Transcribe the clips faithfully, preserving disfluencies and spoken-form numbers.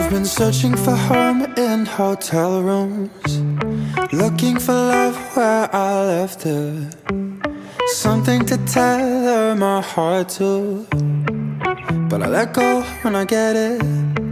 I've been searching for home in hotel rooms, looking for love where I left it, something to tether my heart to, but I let go when I get it.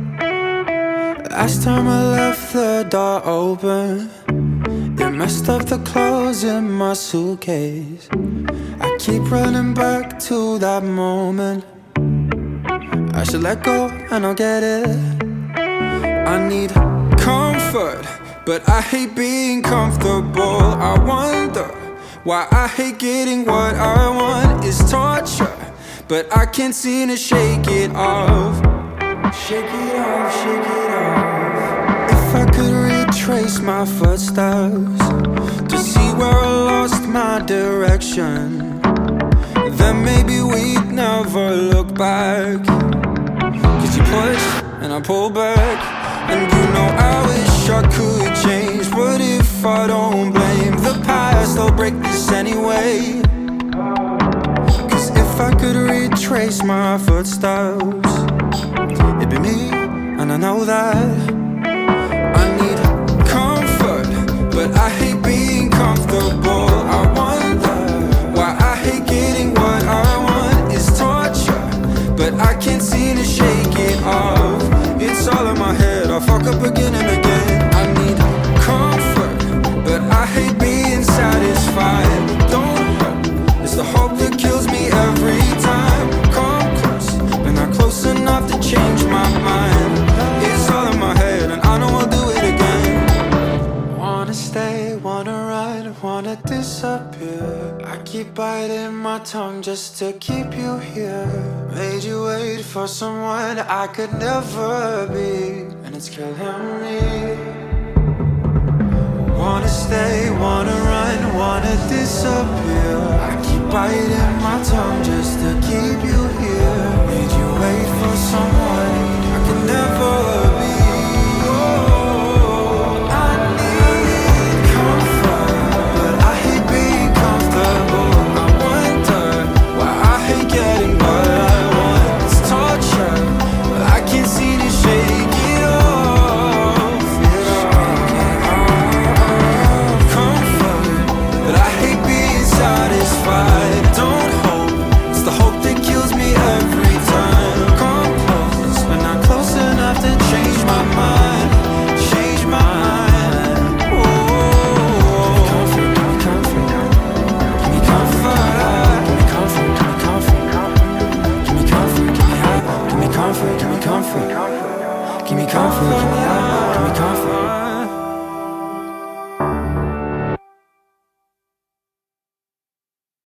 Last time I left the door open, it messed up the clothes in my suitcase. I keep running back to that moment. I should let go and I'll get it. I need comfort, but I hate being comfortable. I wonder why I hate getting what I want is torture, but I can't seem to shake it off. Shake it off, shake it off. If I could retrace my footsteps to see where I lost my direction, then maybe we'd never look back. Cause you push and I pull back, and you know I wish I could change, but if I don't blame the past, I'll break this anyway. Cause if I could retrace my footsteps, it'd be me, and I know that. I need comfort, but I hate being comfortable. I wonder why I hate getting what I want is torture, but I can't seem to shake it off. It's all in my head, I fuck up again and again. I need comfort, but I hate being satisfied. Don't hurt, it's the hope that kills me every time. Come close, but not close enough to change my mind. It's all in my head and I know I'll do it again. Wanna stay, wanna run, wanna disappear. I keep biting my tongue just to keep you here. Made you wait for someone I could never be, and it's killing me. Wanna stay, wanna run, wanna disappear. I keep biting my tongue just to keep you here. Made you wait for someone I could never be. Oh, I need comfort, but I hate being comfortable. I wonder why I hate getting what I want. It's torture, but I can't seem to shake it off. Comfort, but I hate being satisfied. Don't hope, it's the hope that kills me every time. Come close, but not close enough to change my mind. Change my mind. Oh, give me comfort, give me comfort, give me comfort, give me comfort, give me comfort, give me comfort, give me comfort, give me comfort, give me comfort, give me